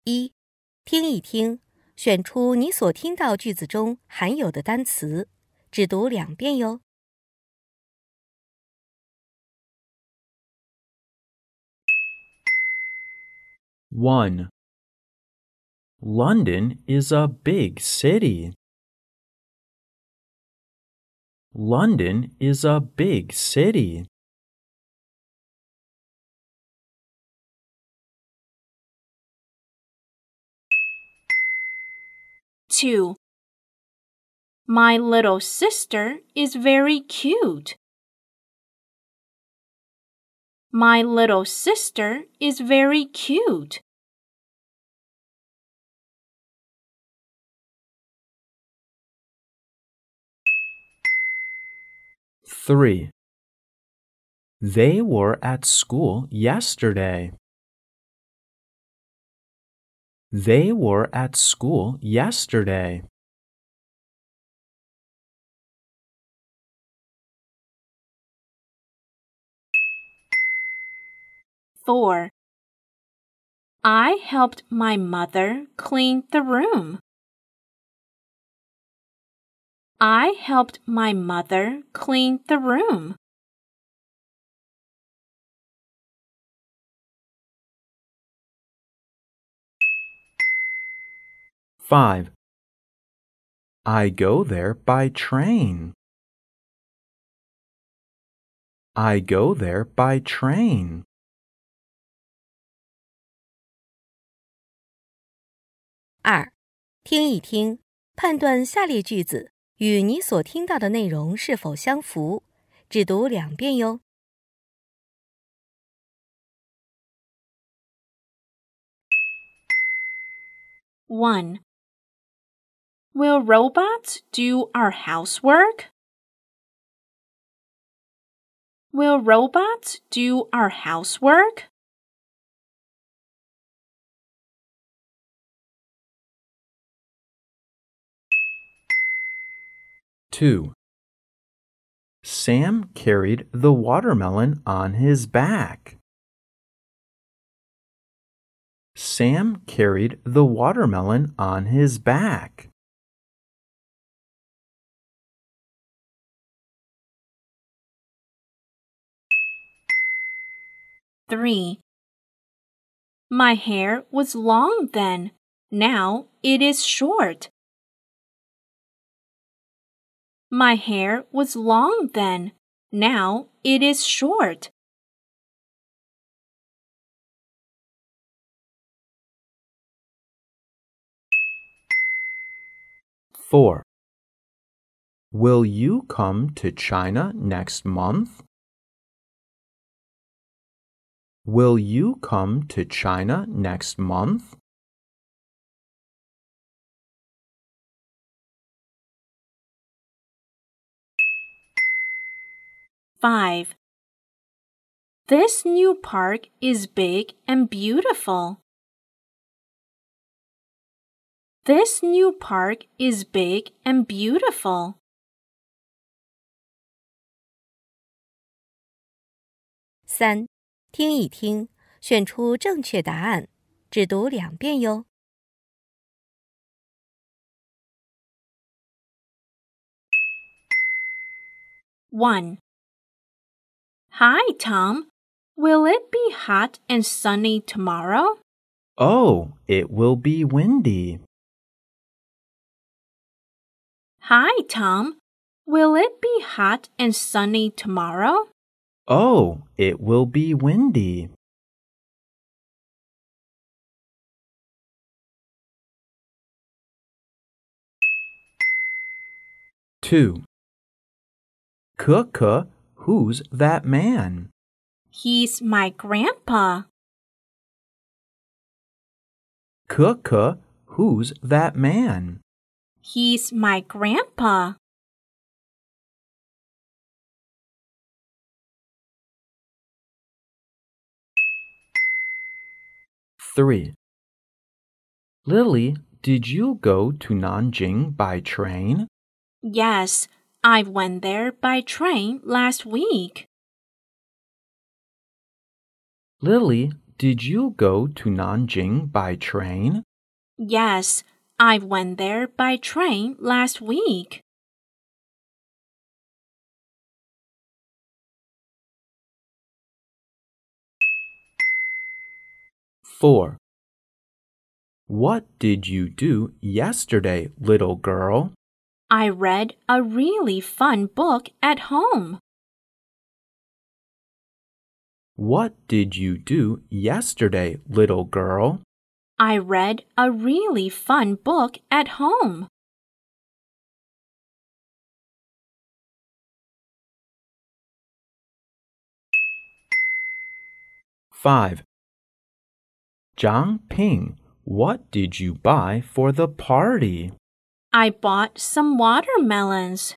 一、听一听，选出你所听到句子中含有的单词，只读2遍哟。 1. London is a big city. London is a big city. 2. My little sister is very cute. My little sister is very cute. 3. They were at school yesterday. They were at school yesterday. 4. I helped my mother clean the room. I helped my mother clean the room. 5. I go there by train. I go there by train. 2. 听一听，判断下列句子与你所听到的内容是否相符，只读2遍哟。 1. Will robots do our housework? Will robots do our housework? 2. Sam carried the watermelon on his back. Sam carried the watermelon on his back. 3. My hair was long then. Now it is short. My hair was long then. Now it is short. 4. Will you come to China next month? Will you come to China next month? 5. This new park is big and beautiful. This new park is big and beautiful. 3. 听一听，选出正确答案，只读2遍哟。 1. Hi, Tom. Will it be hot and sunny tomorrow? Oh, it will be windy. Hi, Tom. Will it be hot and sunny tomorrow? Oh, it will be windy. 2. Cook, who's that man? He's my grandpa. Cook, who's that man? He's my grandpa. 3. Lily, did you go to Nanjing by train? Yes, I went there by train last week. Lily, did you go to Nanjing by train? Yes, I went there by train last week. Four. What did you do yesterday, little girl? I read a really fun book at home. What did you do yesterday, little girl? I read a really fun book at home. Five. Zhang Ping, what did you buy for the party? I bought some watermelons.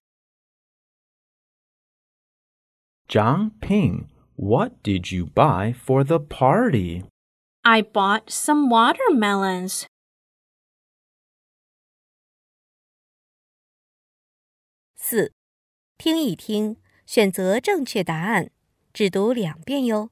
Zhang Ping, what did you buy for the party? I bought some watermelons. 4. 听一听，选择正确答案，只读2遍哟。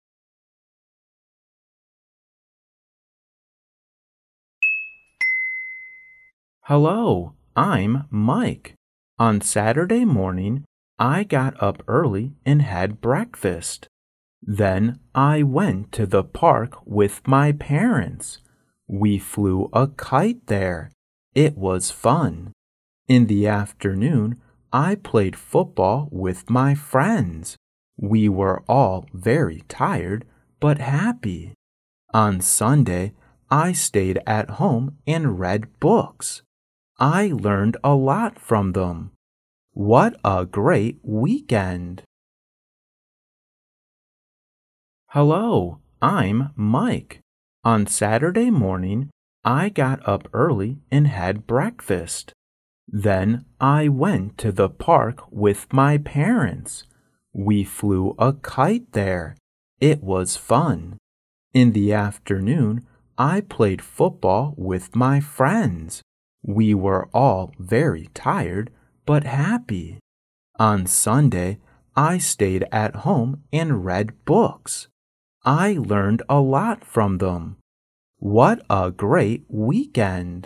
Hello, I'm Mike. On Saturday morning, I got up early and had breakfast. Then I went to the park with my parents. We flew a kite there. It was fun. In the afternoon, I played football with my friends. We were all very tired but happy. On Sunday, I stayed at home and read books. I learned a lot from them. What a great weekend! Hello, I'm Mike. On Saturday morning, I got up early and had breakfast. Then I went to the park with my parents. We flew a kite there. It was fun. In the afternoon, I played football with my friends. We were all very tired but happy. On Sunday, I stayed at home and read books. I learned a lot from them. What a great weekend!